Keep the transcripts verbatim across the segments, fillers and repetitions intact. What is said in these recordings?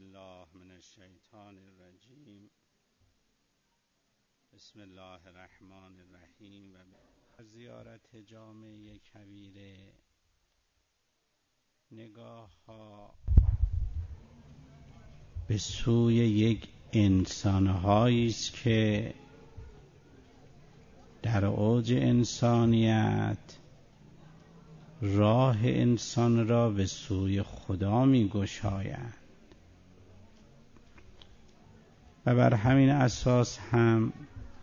بالله من الشیطان الرجیم. بسم الله الرحمن الرحیم. و زیارت جامع کبیره نگاه ها به سوی یک انسان‌هایی است که در اوج انسانیت راه انسان را به سوی خدا می گشایند و بر همین اساس هم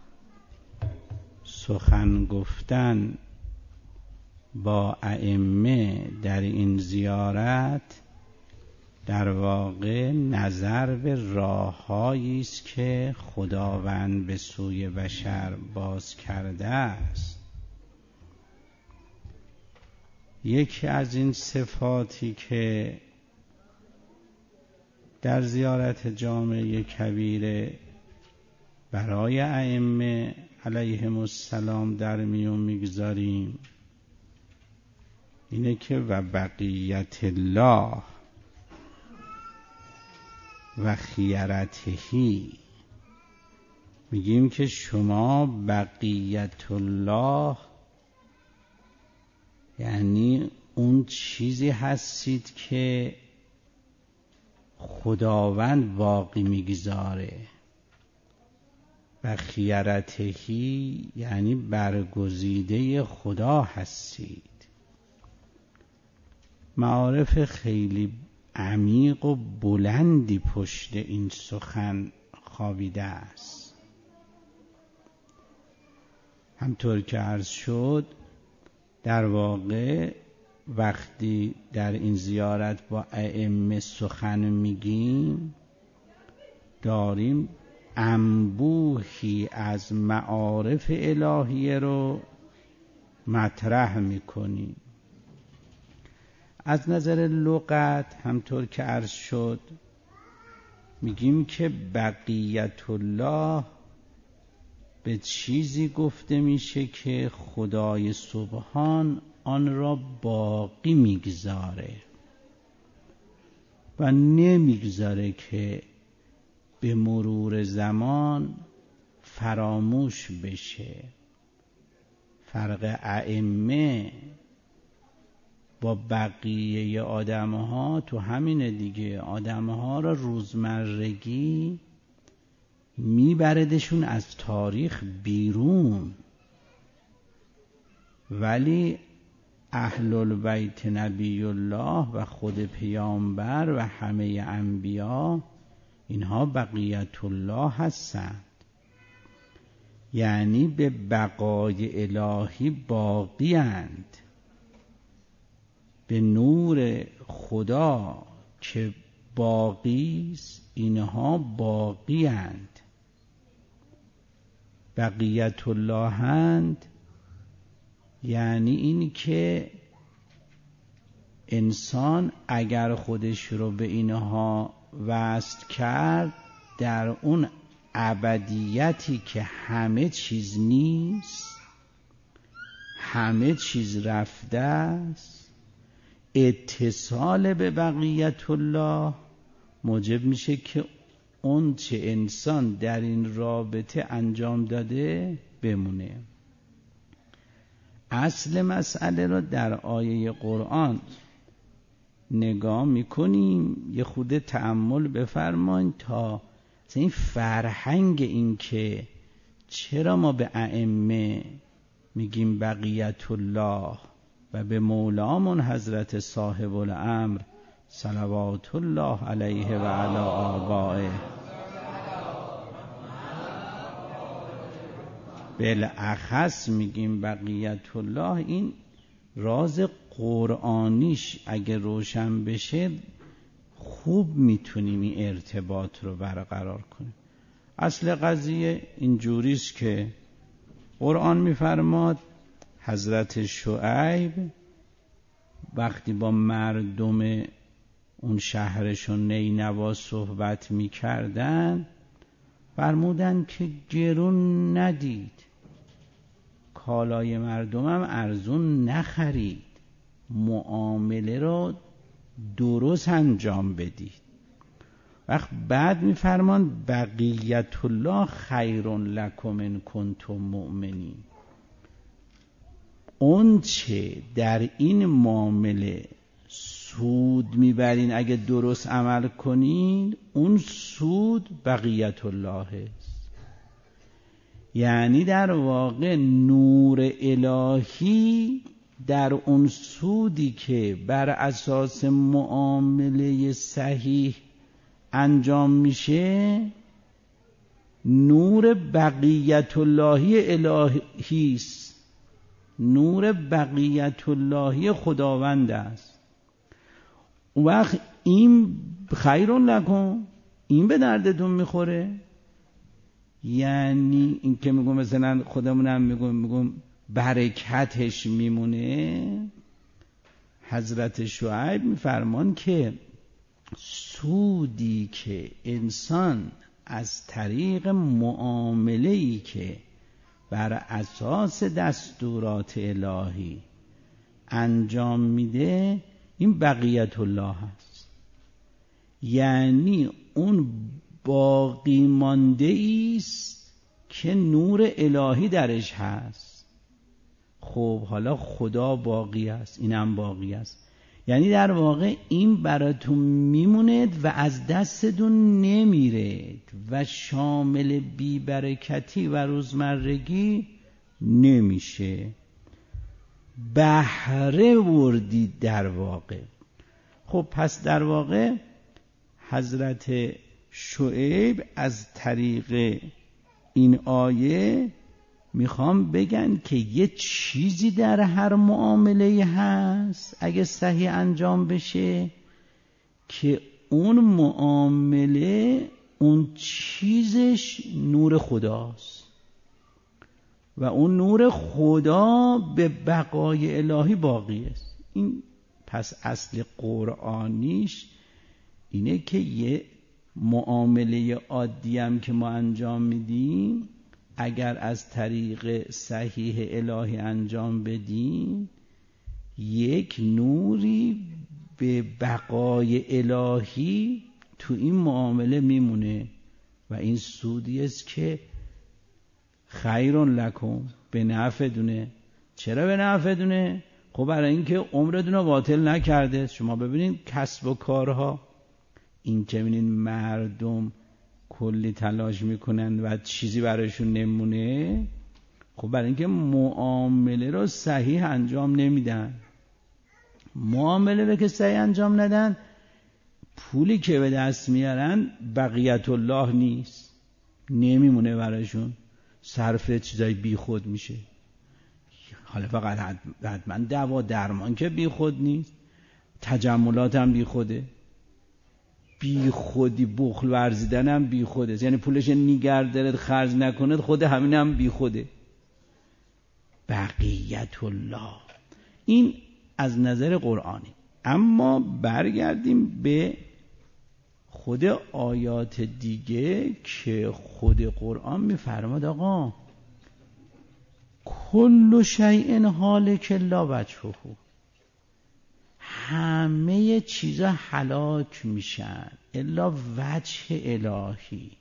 سخن گفتن با ائمه در این زیارت در واقع نظر به راه‌هایی است که خداوند به سوی بشر باز کرده است. یکی از این صفاتی که در زیارت جامع کبیره برای ائمه علیهم السلام در میون میگذاریم اینه که و بقیت الله و خیرتهی، میگیم که شما بقیت الله یعنی اون چیزی هستید که خداوند باقی میگذاره و خیرتهی یعنی برگزیده خدا هستید. معارف خیلی عمیق و بلندی پشت این سخن خوابیده است. همطور که عرض شد در واقع وقتی در این زیارت با ائمه سخن میگیم داریم انبوهی از معارف الهیه رو مطرح میکنیم. از نظر لغت همطور که عرض شد میگیم که بقیت الله به چیزی گفته میشه که خدای سبحان آن را باقی میگذاره و نمیگذاره که به مرور زمان فراموش بشه. فرق ائمه با بقیه آدم ها تو همینه دیگه. آدم ها را روزمرگی میبردشون از تاریخ بیرون، ولی اهل البیت نبی الله و خود پیامبر و همه انبیا اینها بقیت الله هستند، یعنی به بقای الهی باقی اند. به نور خدا که باقی است اینها باقی اند، بقیت الله اند. یعنی این که انسان اگر خودش رو به اینها وصل کرد در اون ابدیتی که همه چیز نیست، همه چیز رفته است، اتصال به بقیت الله موجب میشه که اون چه انسان در این رابطه انجام داده بمونه. اصل مسئله رو در آیه قرآن نگاه میکنیم، یه خود تأمل بفرمایید تا این فرهنگ این که چرا ما به ائمه میگیم بقیت الله و به مولامون حضرت صاحب الامر صلوات الله علیه و علی آبائه بالاخص میگیم بقیت الله، این راز قرآنیش اگه روشن بشه خوب میتونیم این ارتباط رو برقرار کنیم. اصل قضیه اینجوریست که قرآن میفرماد حضرت شعیب وقتی با مردم اون شهرشون نینوا صحبت میکردن فرمودن که گرون ندید، کالای مردمم ارزون نخرید، معامله رو درست انجام بدید. وقت بعد میفرمان بقیت الله خیر لکم ان کنتم مؤمنین. اون چه در این معامله سود میبرین اگه درست عمل کنین، اون سود بقیت الله است. یعنی در واقع نور الهی در اون سودی که بر اساس معامله صحیح انجام میشه، نور بقیت اللهی الهی است، نور بقیت اللهی خداوند است. اون وقت این خیر لکم، این به دردتون میخوره. یعنی این که میگم مثلا خودمونم میگم میگم برکتش میمونه. حضرت شعیب میفرمان که سودی که انسان از طریق معامله‌ای که بر اساس دستورات الهی انجام میده، این بقیت الله هست. یعنی اون باقی مانده است که نور الهی درش هست. خب حالا خدا باقی است، اینم باقی است. یعنی در واقع این براتون میموند و از دستتون نمیره و شامل بیبرکتی و روزمرگی نمیشه. بهره وردید در واقع. خب پس در واقع حضرت شعیب از طریق این آیه میخوام بگن که یه چیزی در هر معامله هست اگه صحیح انجام بشه که اون معامله اون چیزش نور خداست و اون نور خدا به بقای الهی باقی است. این پس اصل قرآنیش اینه که یه معامله عادی هم که ما انجام میدیم اگر از طریق صحیح الهی انجام بدیم، یک نوری به بقای الهی تو این معامله میمونه و این سودی است که خیر لکم، به نفع دونه. چرا به نفع دونه؟ خب برای اینکه عمرتون رو باطل نکرده. شما ببینید کسب و کارها، این که ببینید مردم کلی تلاش میکنن و چیزی برایشون نمونه، خب برای اینکه معامله رو صحیح انجام نمیدن. معامله رو که صحیح انجام ندن، پولی که به دست میارن بقیت الله نیست، نمیمونه برایشون، صرف چیزای بی خود میشه. حالا فقط حتما دوا درمان که بی خود نیست، تجملات هم بی خوده، بی خودی بخل ورزیدن هم بی خوده. یعنی پولش نیگر دارد خرج نکنه، خود همین هم بی خوده. بقیت الله این از نظر قرآنی. اما برگردیم به خود آیات دیگه که خود قرآن میفرماد آقا کل شیء هالک الا وجهه، همه چیزا هلاک میشن الا وجه الهی.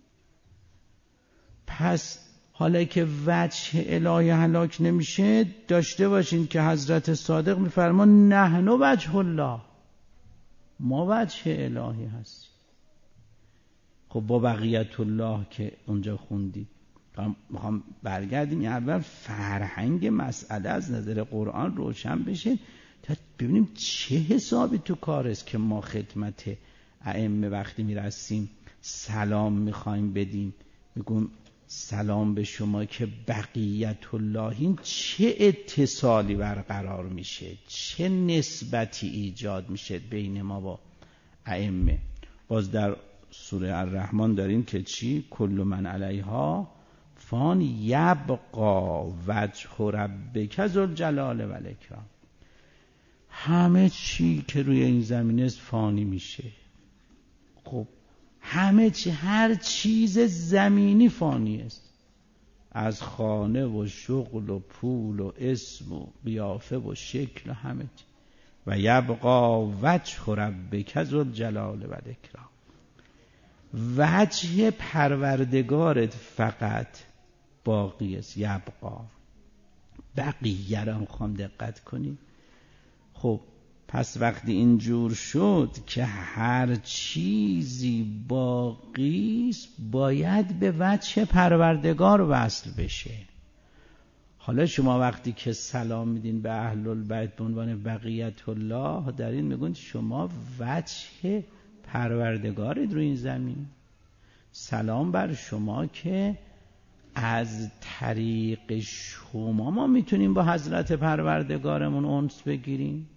پس حالا که وجه الهی هلاک نمیشه، داشته باشین که حضرت صادق میفرمان نحن وجه الله، ما وجه الهی هستیم. خب با بقیت الله که اونجا خوندی، میخوام برگردیم اول فرهنگ مسئله از نظر قرآن روشن بشه تا ببینیم چه حسابی تو کار است که ما خدمت ائمه وقتی میرسیم سلام میخوایم بدیم، میگم سلام به شما که بقیت الله، این چه اتصالی برقرار میشه، چه نسبتی ایجاد میشه بین ما با ائمه. باز در سوره الرحمن داریم که چی؟ کل من علیها فان یبقا وجه ربک ذوالجلال و الاکرام. همه چی که روی این زمین است فانی میشه. خب همه چی، هر چیز زمینی فانی است، از خانه و شغل و پول و اسم و قیافه و شکل و همه چی. و یبقا وجه ربک ذوالجلال و الاکرام. وجه پروردگارت فقط باقی است، یبقا. بقیه را میخوام دقت کنید. خب پس وقتی اینجور شد که هر چیزی باقی است باید به وجه پروردگار وصل بشه. حالا شما وقتی که سلام میدین به اهل البیت به عنوان بقیت الله، در این میگن شما وجه پروردگارید روی این زمین. سلام بر شما که از طریق شما ما میتونیم با حضرت پروردگارمون انس بگیریم.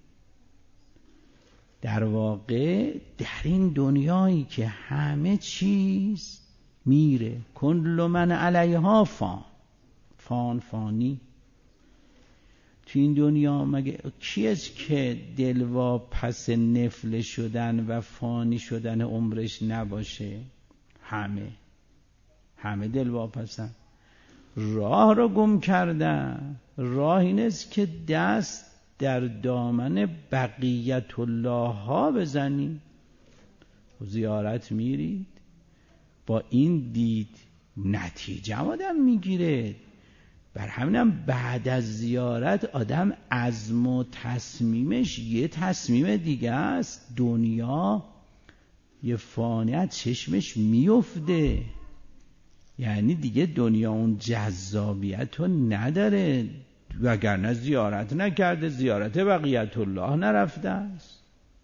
در واقع در این دنیایی که همه چیز میره، کل من علیها فان، فان فانی، تو این دنیا مگه کیست که دلواپس نفل شدن و فانی شدن عمرش نباشه؟ همه همه دلواپسن، راه رو گم کردن. راه این است که دست در دامن بقیت الله ها بزنی. زیارت میرید، با این دید نتیجه آدم میگیره. بر همینم بعد از زیارت آدم عزم و تصمیمش یه تصمیم دیگه است. دنیا یه فانیت چشمش میفته، یعنی دیگه دنیا اون جذابیت رو نداره، وگرنه زیارت نکرده، زیارت بقیت الله نرفته است.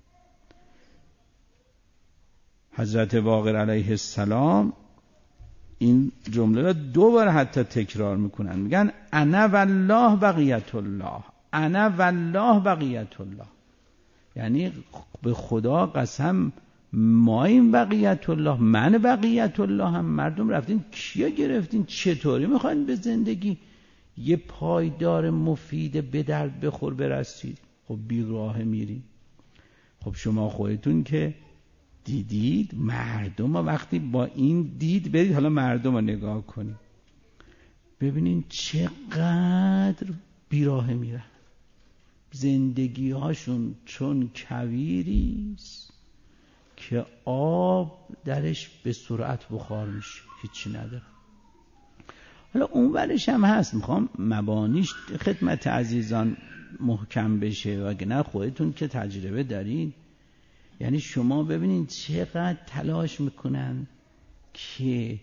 حضرت باقر علیه السلام این جمله را دو بار حتی تکرار میکنن، میگن انا والله بقیت الله، انا والله بقیت الله، یعنی به خدا قسم ما این بقیت الله، من بقیت الله هم. مردم رفتین کیا گرفتین؟ چطوری میخواین به زندگی یه پایدار مفید به درد بخور برسید؟ خب بیراه میری. خب شما خودتون که دیدید مردم ها وقتی با این دید برید حالا مردم رو نگاه کنید ببینین چقدر بیراه میرن. زندگی هاشون چون کویریست که آب درش به سرعت بخار میشه، هیچی نداره. حالا اون ورش هم هست، میخوام مبانیش خدمت عزیزان محکم بشه، وگرنه خودتون که تجربه دارین. یعنی شما ببینین چقدر تلاش میکنن که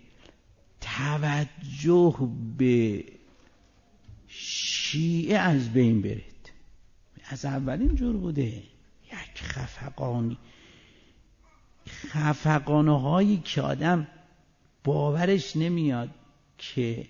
توجه به شیعه از بین برید. از اول اینجور بوده، یک خفقانی خفقانه هایی که آدم باورش نمیاد که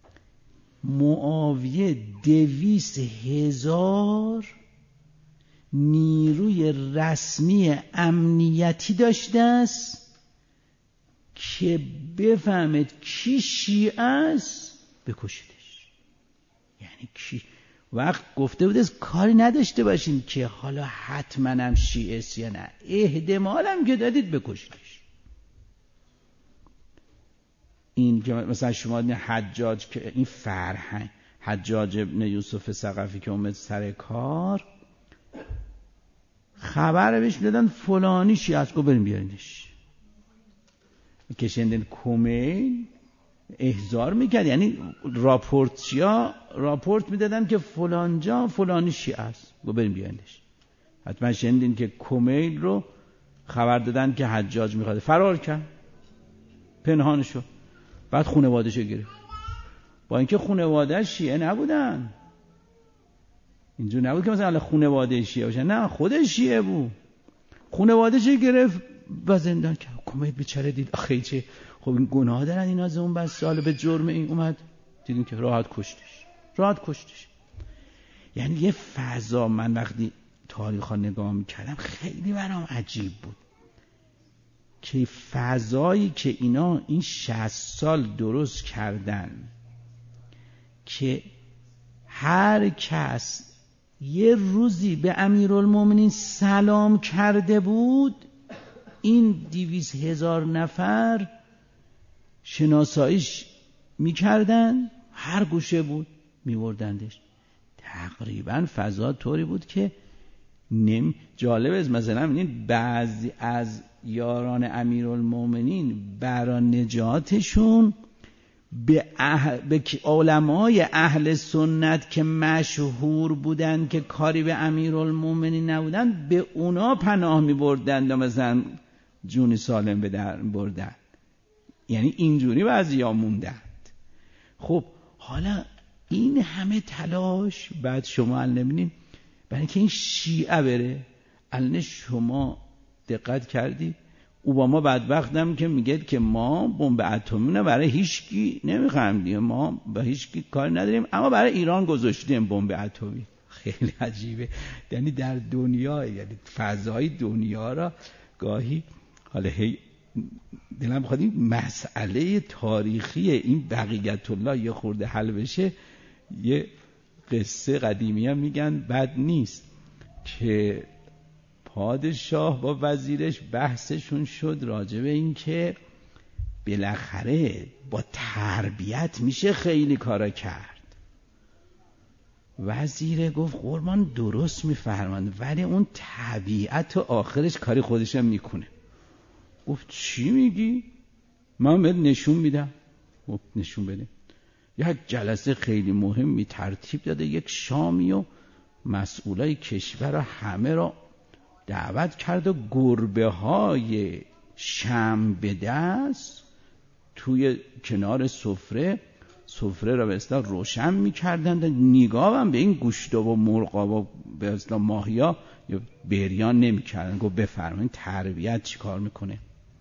معاویه دویست هزار نیروی رسمی امنیتی داشته است که بفهمید کی شیعه است بکشیدش. یعنی کی وقت گفته بود از کاری نداشته باشین که حالا حتما هم شیعه است یا نه، احتمال هم که دادید بکشیدش. این که مثلا شما حجاج که این فرهنگ، حجاج ابن یوسف ثقفی که اومد سر کار، خبر بهش میدادن فلانی شیعه است، گو بریم بیارینش. کشندن کمیل احضار میکرد، یعنی راپورتچیا راپورت میدادن که فلان جا فلانی شیعه است، گو بریم بیارینش. حتما شنیدین که کمیل رو خبر دادن که حجاج میخواد، فرار کرد پنهانشو، بعد خانواده‌شو گرفت، با اینکه خانواده شیعه نبودن. اینجور نبود که مثلا خانواده شیعه باشن، نه خودش شیعه بود. خانواده‌شو گرفت و زندان کرد. کمیل بیچاره دید آخه چه، خب این گناه دارن اینا، از اون بس سال به جرم این اومد، دیدیم که راحت کشتش راحت کشتش. یعنی یه فضا، من وقتی تاریخا نگاه میکردم خیلی برام عجیب بود که فضایی که اینا این شصت سال درست کردن که هر کس یه روزی به امیرالمومنین سلام کرده بود، این دویست هزار نفر شناساییش میکردن، هر گوشه بود میوردندش. تقریبا فضا طوری بود که نمی جالب است. مثلا این بعضی از یاران امیرالمومنین برای نجاتشون به, اهل، به علمای اهل سنت که مشهور بودن که کاری به امیرالمومنین نبودن به اونا پناه می بردن و مثلا جون سالم به در بردن. یعنی اینجوری بعضیا موندند. خب حالا این همه تلاش بعد شما الان نبینید برای اینکه این شیعه بره. الان شما دقت کردید اوباما بدبختم که میگه که ما بمب اتمی رو برای هیچکی نمیخوایم دیگه، ما با هیچکی کار نداریم، اما برای ایران گذاشتیم بمب اتمی. خیلی عجیبه. یعنی در دنیا، یعنی فضای دنیا را گاهی حالا هی دلم بخواد این مسئله تاریخی این بقیت الله یه خورده حل بشه. یه قصه قدیمی هم میگن بد نیست که پادشاه با وزیرش بحثشون شد راجع به این که بالاخره با تربیت میشه خیلی کارا کرد. وزیر گفت قربان درست میفرماند ولی اون طبیعت و آخرش کاری خودشم میکنه. گفت چی میگی؟ من بهت نشون میدم. گفت نشون بده. یک جلسه خیلی مهمی ترتیب داده، یک شامی و مسئولای کشور و همه را دعوت کرد و گربه های شم به دست توی کنار سفره سفره را به اصطلاح روشن می‌کردند، نگاه هم به این گوشتا و مرغا و به اصطلاح ماهیا یا بریان نمی‌کردند. گفت بفرمایید تربیت چیکار میکنه؟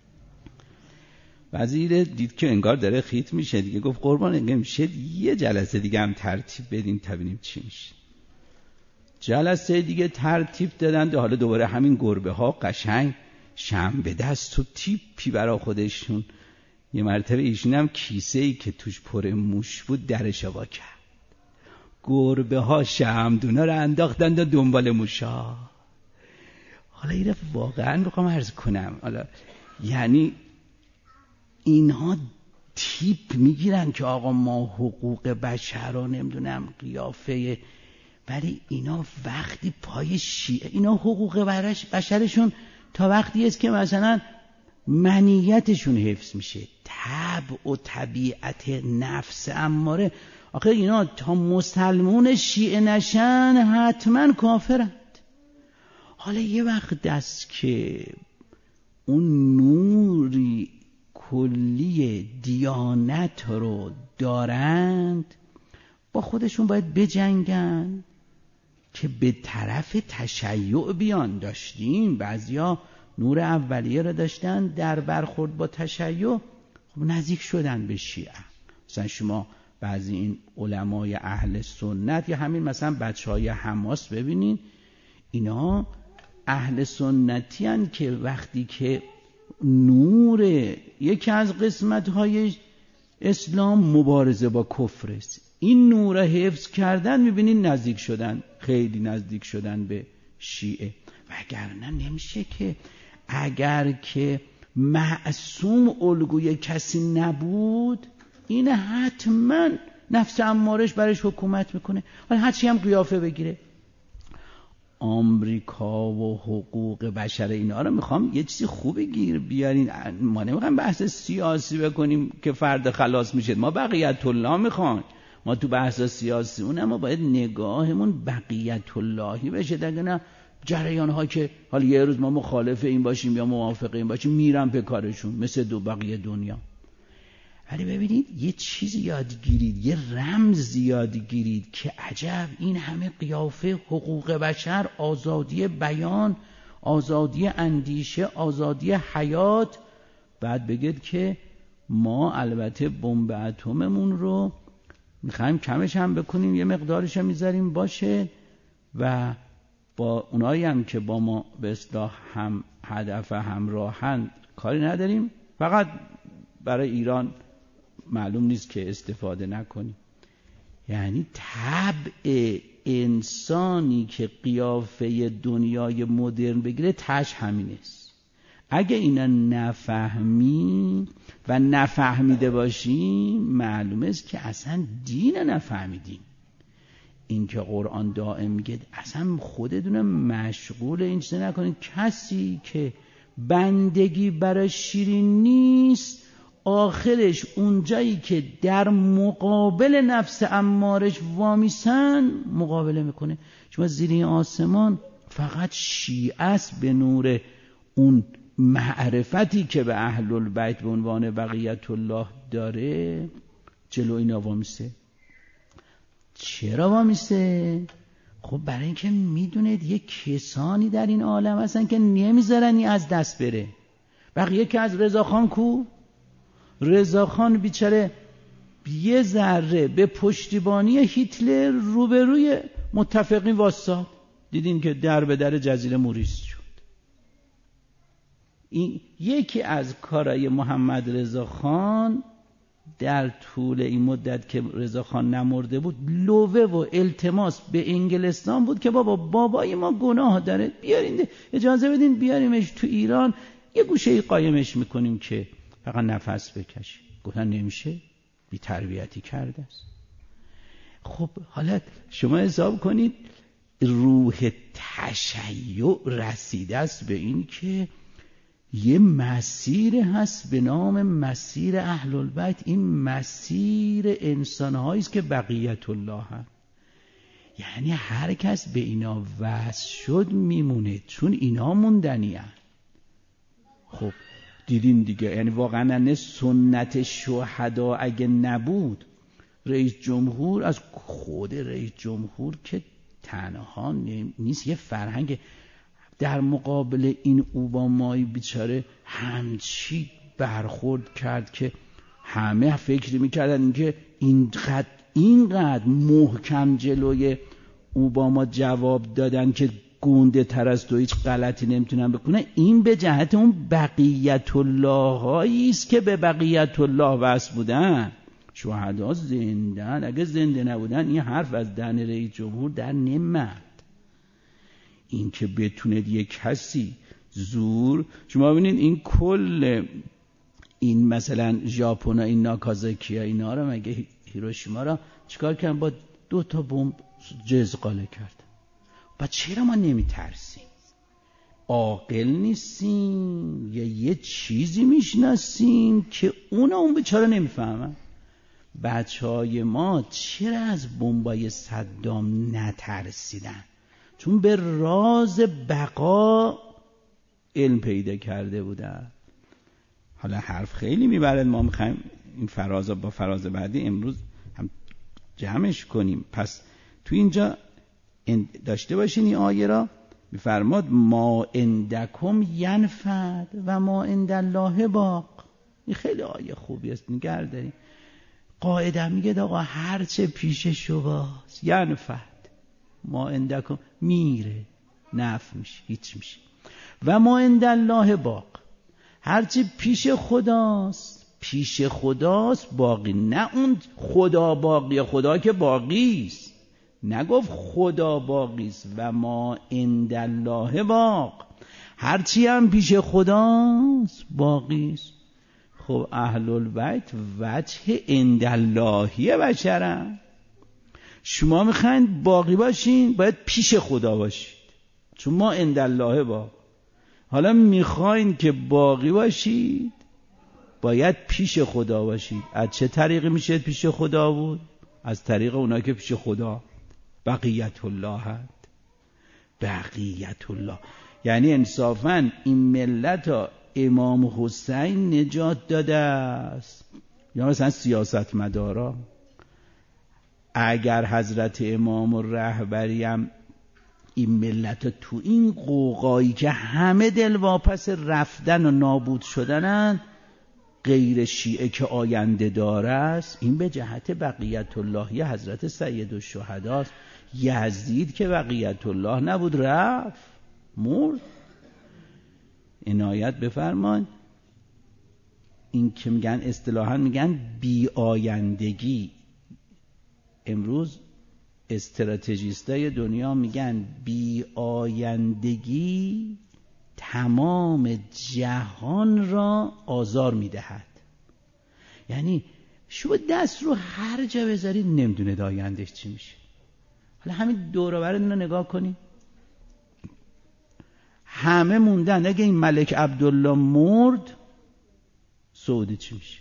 وزیر دید که انگار داره خیت میشه دیگه، گفت قربان انگار میشه یه جلسه دیگه هم ترتیب بدیم تا ببینیم چی میشه. جلسه دیگه ترتیب دادند، حالا دوباره همین گربه ها قشنگ شم به دست و تیپی برا خودشون. یه مرتبه ایشون هم کیسه ای که توش پر موش بود درش وا کرد. گربه ها شمدونا رو انداختند و دنبال موشا. حالا اینو واقعا بخوام عرض کنم، حالا یعنی اینها تیپ میگیرن که آقا ما حقوق بشر رو نمیدونم قیافه، ولی اینا وقتی پای شیعه، اینا حقوق بشرشون تا وقتی است که مثلا منیتشون حفظ میشه، طبع و طبیعت نفس اماره. آخه اینا تا مسلمون شیعه نشن حتما کافرند. حالا یه وقت دست که اون نوری کلی دیانت رو دارند با خودشون باید بجنگن که به طرف تشیع بیان. داشتیم بعضیا نور اولیه را داشتن، در برخورد با تشیع خب نزدیک شدن به شیعه. مثلا شما بعضی این علمای اهل سنت یا همین مثلا بچهای حماس ببینین، اینا اهل سنتی هن که وقتی که نور یکی از قسمت‌های اسلام مبارزه با کفر است، این نور حفظ کردن میبینین نزدیک شدن، خیلی نزدیک شدن به شیعه. وگرنه نمیشه که اگر که معصوم الگوی کسی نبود، این حتما نفس امارش برش حکومت میکنه، حالا هرچی هم قیافه بگیره. آمریکا و حقوق بشر اینا رو میخوام یه چیزی خوبی گیر بیارین. ما نمیخوام بحث سیاسی بکنیم که فرد خلاص میشه، ما بقیت الله میخوام. ما تو بحث سیاسی اون اما باید نگاهمون بقیت اللهی بشه. دیگه نه جریان ها که حالا یه روز ما مخالف این باشیم یا موافق این باشیم میرن به کارشون مثل دو بقیه دنیا. ولی ببینید یه چیز یاد گیرید، یه رمز یاد گیرید که عجب این همه قیافه حقوق بشر، آزادی بیان، آزادی اندیشه، آزادی حیات، بعد بگید که ما البته بمب اتممون رو میخوایم کمش هم بکنیم، یه مقدارش هم میذاریم باشه و با اونایی هم که با ما به اصطلاح هم هدف همراهن کاری نداریم، فقط برای ایران معلوم نیست که استفاده نکنیم. یعنی طبع انسانی که قیافه دنیای مدرن بگیره تاش همین است. اگه اینا نفهمی و نفهمیده باشیم معلوم است که اصلا دین نفهمیدیم. این که قرآن دائم میگه اصلا خودتون مشغول این چیز نکنید. کسی که بندگی برای شیرین نیست، آخرش اونجایی که در مقابل نفس امارش وامیسن مقابله میکنه. شما زیر این آسمان فقط شیعه است به نور اون معرفتی که به اهل البیت به عنوان بقیت الله داره جلو اینا وامیسه. چرا وامیسه؟ خب برای اینکه میدونید یک کسانی در این عالم هستن که نمیذارن این از دست بره. بقیه که از رضاخان کو؟ رضاخان بیچاره یه ذره به پشتیبانی هیتلر روبروی متفقین واسطاد، دیدین که در به در جزیره موریس شد. این یکی از کارهای محمد رضا خان در طول این مدت که رضا خان نمرده بود، لوه و التماس به انگلستان بود که بابا بابای ما گناه داره، بیارین اجازه بدین بیاریمش تو ایران، یه گوشه قایمش میکنیم که فقط نفس بکشه. گفتن نمیشه، بی تربیتی کرده است. خب حالا شما حساب کنید روح تشیع رسیده است به این که یه مسیر هست به نام مسیر اهل البیت. این مسیر انسان‌هایی است که بقیت الله هست. یعنی هر کس به اینا وصل شد میمونه، چون اینا موندنی هست. خب دیدین دیگه، یعنی واقعا سنت شهدا اگه نبود، رئیس جمهور از خود رئیس جمهور که تنها نیست، یه فرهنگ در مقابل این اوبامایی بیچاره همچی برخورد کرد که همه فکر میکردن اینکه اینقدر اینقدر محکم جلوی اوباما جواب دادن که گونده تر از تو هیچ غلطی نمیتونن بکنه. این به جهت اون بقیت الله هایی است که به بقیت الله وصل بودن. شهدا زندن، اگه زنده نبودن این حرف از دهن رئیس جمهور در نمیاد. این که بتونه یک کسی زور، شما ببینید این کل این مثلا ژاپن، این ناکازاکی اینا رو، مگه هیروشیما رو چیکار کردن؟ با دو تا بمب جزقاله کردن. با چرا ما نمیترسیم؟ عاقل نیستیم یا یه چیزی میشناسیم که اونا اون بیچاره نمیفهمن؟ بچهای ما چرا از بمبای صدام نترسیدن؟ چون به راز بقا علم پیدا کرده بودن. حالا حرف خیلی میبرد، ما میخوایم این فراز با فراز بعدی امروز هم جمعش کنیم. پس تو اینجا داشته باشین این آیه را، میفرماد ما عندکم ینفد و ما عند الله باق. این خیلی آیه خوبی است، نگه داریم. قاعده میگه آقا هرچه پیش شماست ینفد، ما عندکم میره، نفع میشه، هیچ میشه. و ما عند الله باق، هرچی پیش خداست پیش خداست باقی. نه اون خدا باقی، خدا که باقی است، نگفت خدا باقی است. و ما عند الله باق، هرچی هم پیش خداست باقی است. خب اهل البیت وجه عند اللهی بشرن. شما میخواین باقی باشین باید پیش خدا باشید، چون ما عند الله باق. حالا میخواین که باقی باشید باید پیش خدا باشید. از چه طریقی میشه پیش خدا بود؟ از طریق اونایی که پیش خدا بقیت الله هست. بقیت الله یعنی انصافاً این ملت ها امام حسین نجات داده است، یا مثلا سیاست مدارا. اگر حضرت امام و رهبریم این ملت ها تو این قوقایی که همه دل واپس رفتن و نابود شدنن، غیر شیعه که آینده داره است، این به جهت بقیت اللهی حضرت سید الشهدا است. یزید که بقیت الله نبود، رفت مرد. عنایت بفرمان. این که میگن اصطلاحاً میگن بی آیندگی. امروز استراتژیستای دنیا میگن بی آیندگی تمام جهان را آزار میدهد. یعنی شما دست رو هر جا بذارید نمیدونه آیندهش چی میشه. حالا همین دور و برتون رو نگاه کنید، همه موندن. اگه این ملک عبدالله مرد سعودی چی میشه؟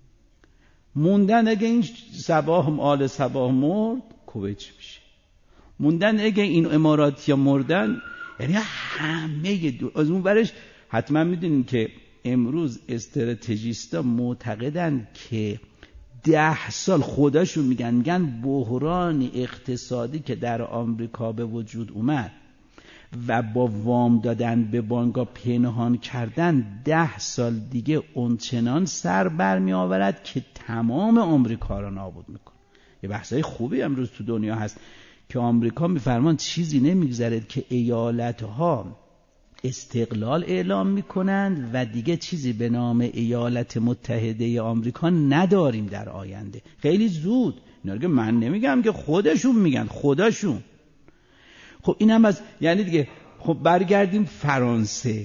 موندن اگه این صباح آل صباح مرد کویت چی میشه؟ موندن اگه این اماراتیا مردن، یعنی همه دو. از اون برش حتما میدونین که امروز استراتژیستا معتقدن که ده سال خودشون میگن میگن بحران اقتصادی که در آمریکا به وجود اومد و با وام دادن به بانک‌ها پنهان کردن، ده سال دیگه اونچنان سر برمی آورد که تمام آمریکا را نابود میکنه. یه بحثای خوبی امروز تو دنیا هست که آمریکا میفرمان چیزی نمیگذرد که ایالتها استقلال اعلام میکنند و دیگه چیزی به نام ایالات متحده آمریکا نداریم در آینده. خیلی زود. اینا رو من نمیگم که خودشون میگن، خودشون. خب این هم از یعنی دیگه خب برگردیم فرانسه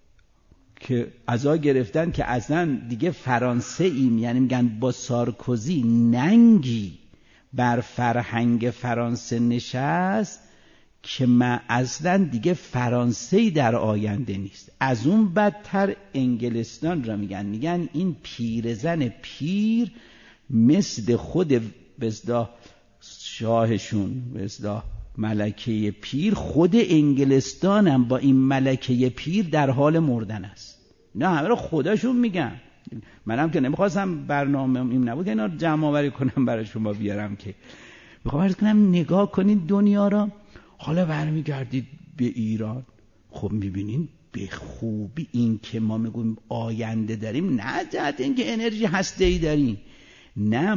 که ازا گرفتن که اصلا دیگه فرانسه ایم، یعنی میگن با سارکوزی ننگی بر فرهنگ فرانسه نشست که من اصلا دیگه فرانسه‌ای در آینده نیست. از اون بدتر انگلستان را میگن میگن این پیرزن پیر مثل خود به اصطلاح شاهشون، به اصطلاح ملکه پیر، خود انگلستان هم با این ملکه پیر در حال مردن است. نه همه رو خودشون میگن. منم که نمیخواستم برنامه این نبود که اینا رو جمع آوری کنم برای شما بیارم، که میخوام عرض کنم نگاه کنید دنیا را. حالا برمیگردید به ایران، خب میبینین به خوبی این که ما میگویم آینده داریم، نه جهت اینکه انرژی هسته‌ای داریم، نه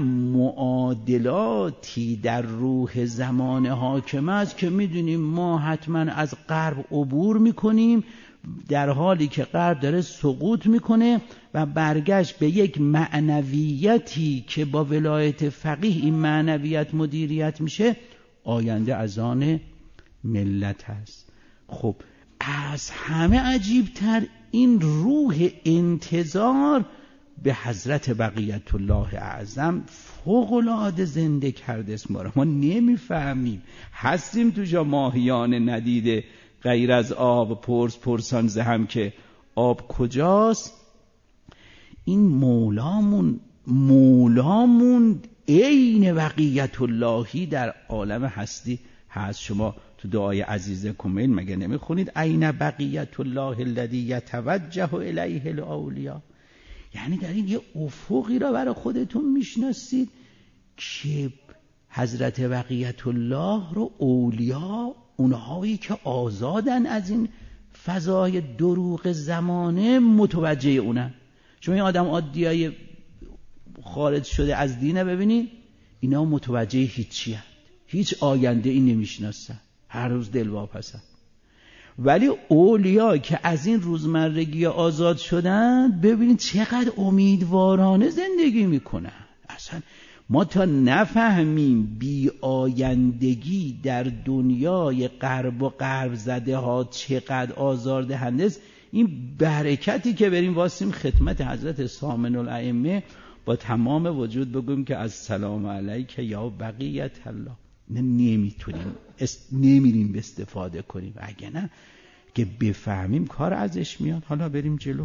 معادلاتی در روح زمان حاکم است که میدونیم ما حتما از غرب عبور میکنیم، در حالی که غرب داره سقوط میکنه و برگشت به یک معنویتی که با ولایت فقیه این معنویت مدیریت میشه. آینده از آن ملت هست. خب از همه عجیبتر این روح انتظار به حضرت بقیت الله اعظم فوق‌العاده زنده کرده است. ما را ما نمیفهمیم. هستیم تو جا ماهیان ندیده غیر از آب، پرس پرسان زهم که آب کجاست. این مولامون مولامون عین بقیت اللهی در عالم هستی هست. شما تو دعای عزیز کمیل مگه نمیخونید عین بقیت الله الذی یتوجه الیه الاولیاء؟ یعنی در این یه افقی را برای خودتون میشناسید که حضرت بقیت الله رو اولیا، اونهایی که آزادن از این فضای دروغ زمانه، متوجه اونن. شما این آدم عادیای خارج شده از دینه ببینید، اینا متوجه هیچی هست، هیچ آینده ای نمیشناسن، هر روز دلواپسن. ولی اولیا که از این روزمرگی آزاد شدن، ببینید چقدر امیدوارانه زندگی میکنن. اصلا ما تا نفهمیم بی آیندگی در دنیای غرب و غرب زده ها چقدر آزاردهنده است، این برکتی که بریم واسیم خدمت حضرت سامن الائمه با تمام وجود بگویم که السلام علیک یا بقیت الله. نه نمیتونیم است... نمیریم به استفاده کنیم، اگه نه که بفهمیم کار ازش میاد. حالا بریم جلو.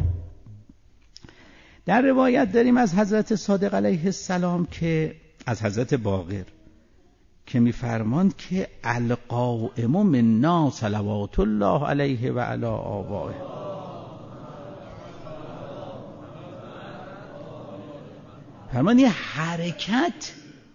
در روایت داریم از حضرت صادق علیه السلام که از حضرت باقر که میفرماند که القائم منا صلوات الله علیه و علی آبائه. فرمان یه حرکت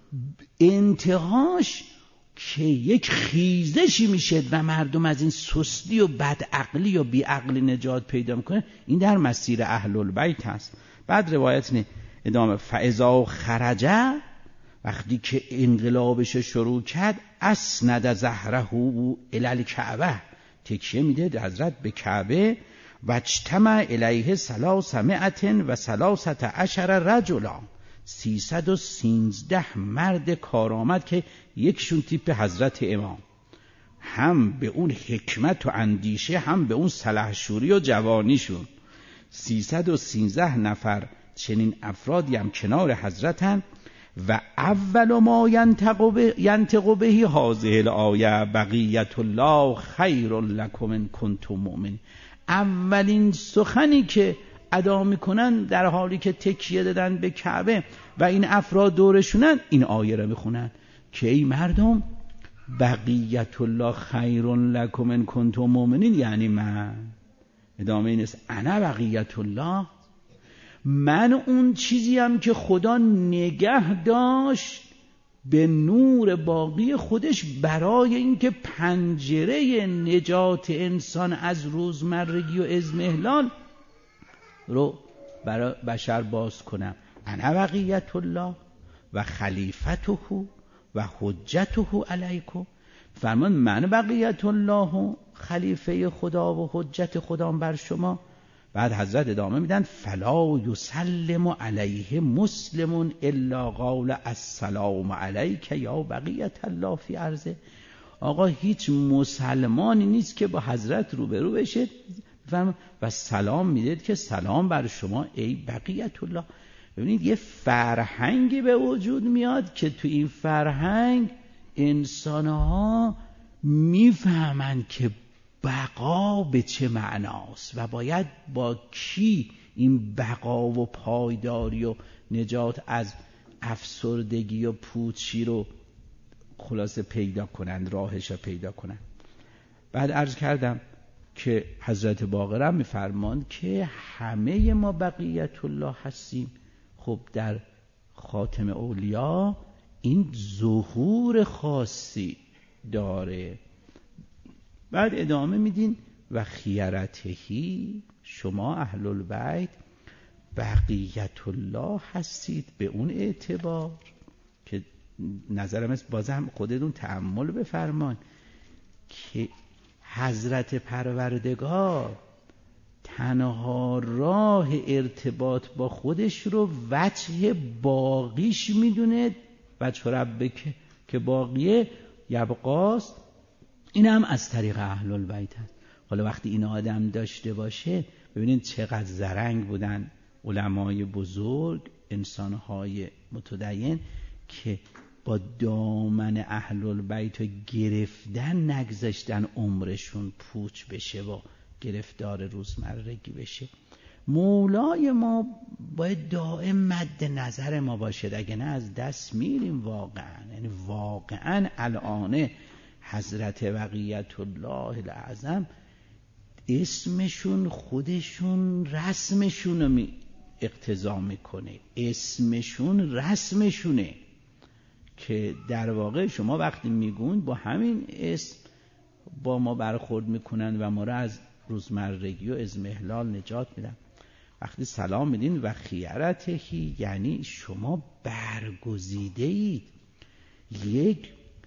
انتهاش که یک خیزشی میشه و مردم از این سستی و بدعقلی و بیعقلی نجات پیدا میکنه، این در مسیر اهل البیت هست. بعد روایت نه ادامه فاذا خرجه، وقتی که انقلابش شروع کرد، اسند ظهره الی الکعبه، تکیه میده حضرت به کعبه، و اجتمع الیه ثلاثمائة و ثلاثة عشر رجلا، سیصد و سیزده مرد کارآمد که یکشون تیپ حضرت امام، هم به اون حکمت و اندیشه، هم به اون سلحشوری و جوانیشون. سیصد و سیزده نفر چنین افرادی هم کنار حضرتن و اول ما ینطق به هذه الآیه بقیت الله خیر لکم ان کنتم مؤمنین. اولین سخنی که ادا میکنن در حالی که تکیه دادن به کعبه و این افراد دورشونن این آیه رو میخونن که ای مردم بقیت الله خیر لکم ان کنتم مؤمنین، یعنی من. ادامه این است انا بقیت الله، من اون چیزیم که خدا نگه داشت به نور باقی خودش برای اینکه پنجره نجات انسان از روزمرگی و اضمحلال رو برای بشر باز کنم. انا بقیت الله و خلیفته و حجته علیکم. فرمان من بقیت الله، خلیفه خدا و حجت خدا بر شما. بعد حضرت ادامه میدن فلا یسلم علیه مسلم الا قال السلام علیک یا بقیت الله فی ارضه. آقا هیچ مسلمانی نیست که با حضرت روبرو بشه و سلام میدید که سلام بر شما ای بقیت الله. ببینید یه فرهنگی به وجود میاد که تو این فرهنگ انسانها میفهمن که بقا به چه معناست و باید با کی این بقا و پایداری و نجات از افسردگی و پوچی رو خلاصه پیدا کنند، راهش رو پیدا کنند. بعد عرض کردم که حضرت باقر میفرمان که همه ما بقیت الله هستیم. خب در خاتم اولیا این ظهور خاصی داره. بعد ادامه میدین و خیرتهی، شما اهل البیت بقیت الله هستید به اون اعتبار که نظرم است بازم خودتون تأمل بفرمان که حضرت پروردگار تنها راه ارتباط با خودش رو وجه باقیش میدونه، وجه ربک که باقیه یبقاست، این هم از طریق اهل البیت هست. حالا وقتی این آدم داشته باشه ببینید چقدر زرنگ بودن علمای بزرگ، انسانهای متدین که با دامن اهل البیت گرفتن نگذاشتن عمرشون پوچ بشه و گرفتار روزمرگی بشه. مولای ما باید دائم مد نظر ما باشه، اگه نه از دست میریم واقعا. یعنی واقعا الان حضرت بقیت الله الاعظم اسمشون خودشون رسمشون رو می اقتضا میکنه، اسمشون رسمشونه که در واقع شما وقتی میگون با همین اسم با ما برخورد میکنن و ما را از روزمرگی و اضمحلال نجات میدن. وقتی سلام میدین و خیرتهی یعنی شما برگزیده اید، یک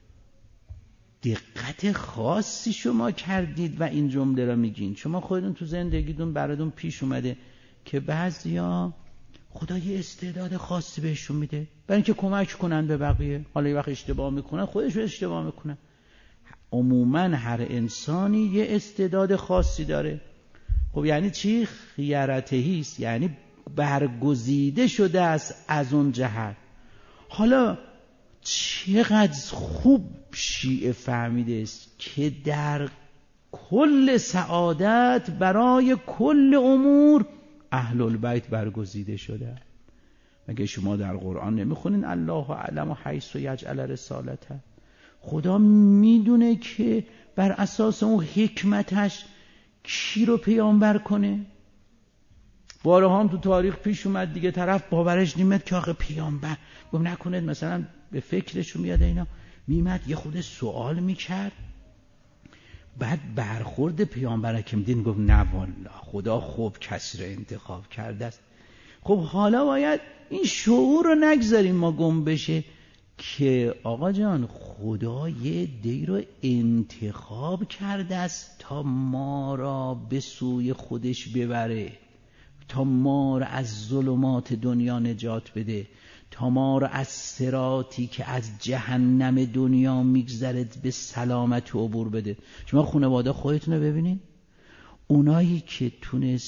دقت خاصی شما کردید و این جمله را میگین. شما خودتون تو زندگیتون براتون پیش اومده که بعضیا خدا یه استعداد خاصی بهشون میده برای اینکه کمک کنن به بقیه. حالا یه وقت اشتباه میکنن خودشون اشتباه میکنن. عموما هر انسانی یه استعداد خاصی داره. خب یعنی چی؟ خیرتهیست، یعنی برگزیده شده است از اون جهت. حالا چقدر خوب شیعه فهمیده است که در کل سعادت برای کل امور اهل البیت برگزیده شده. مگه شما در قرآن نمیخونین الله اعلم حیث یجعل رسالته؟ خدا میدونه که بر اساس اون حکمتش کی رو پیامبر کنه. بارها هم تو تاریخ پیش اومد دیگه، طرف باورش نیمد که آخه پیامبر گفت نکنید مثلا به فکرشو میاد اینا، میمد یه خود سوال میکرد، بعد برخورد پیامبر که میدین گفت نه والله خدا خوب کسی رو انتخاب کرده است. خب حالا باید این شعور رو نگذاریم ما گم بشه که آقا جان خدا یه دی رو انتخاب کرده است تا ما را به سوی خودش ببره، تا ما را از ظلمات دنیا نجات بده، تا ما را از صراطی که از جهنم دنیا میگذره به سلامت عبور بده. شما خانواده خودتون رو ببینید، اونایی که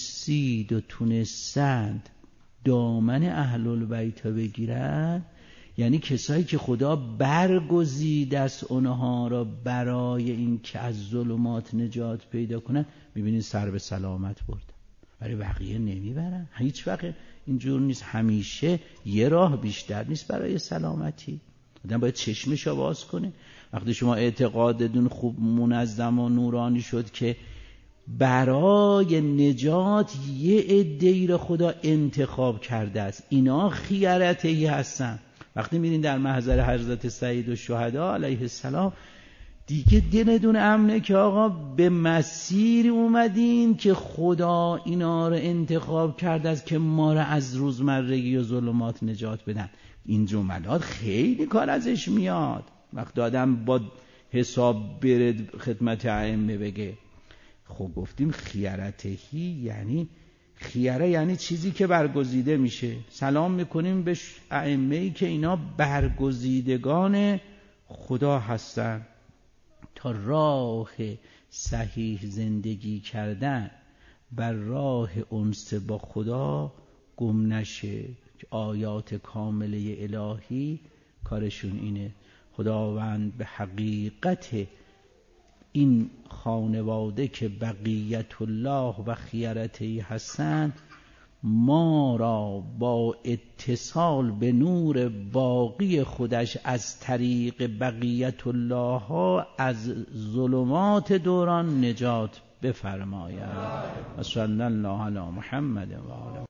تونستید و تونستند دامن اهل البیت بگیرن یعنی کسایی که خدا برگزیده است اونها را برای این که از ظلمات نجات پیدا کنن، میبینید سر به سلامت بردن، برای بقیه نمیبرن. هیچ وقت اینجور نیست، همیشه یه راه بیشتر نیست برای سلامتی. آدم باید چشمشو باز کنه. وقتی شما اعتقادتون خوب منظم و نورانی شد که برای نجات یه عده‌ای را خدا انتخاب کرده است، اینا خیرته‌ای هستن. وقتی میرین در محضر حضرت سید الشهدا علیه السلام، دیگه دلتون امنه که آقا به مسیر اومدین که خدا اینا رو انتخاب کرده است که ما رو از روزمرگی و ظلمات نجات بدن. این جملات خیلی کار ازش میاد. وقتی آدم با حساب بره خدمت ائمه بگه، خب گفتیم خیرتهی یعنی خیره یعنی چیزی که برگزیده میشه. سلام میکنیم به ائمه‌ای که اینا برگزیدگان خدا هستن تا راه صحیح زندگی کردن بر راه انس با خدا گم نشه. آیات کامله الهی کارشون اینه. خداوند به حقیقت این خانواده که بقیت الله و خیرتهی هستند ما را با اتصال به نور باقی خودش از طریق بقیت الله ها از ظلمات دوران نجات بفرماید. و صلی الله علی محمد و آله